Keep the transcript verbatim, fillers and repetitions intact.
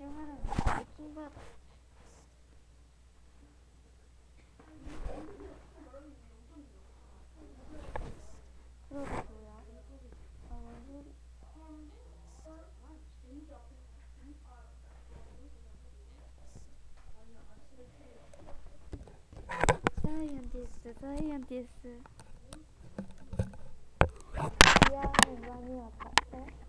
거짓말은 안 킹받아. 그러게 뭐야? 아, 얼굴이 사이언티스트, 사이언티스트. 미안해, 많이 아팠어?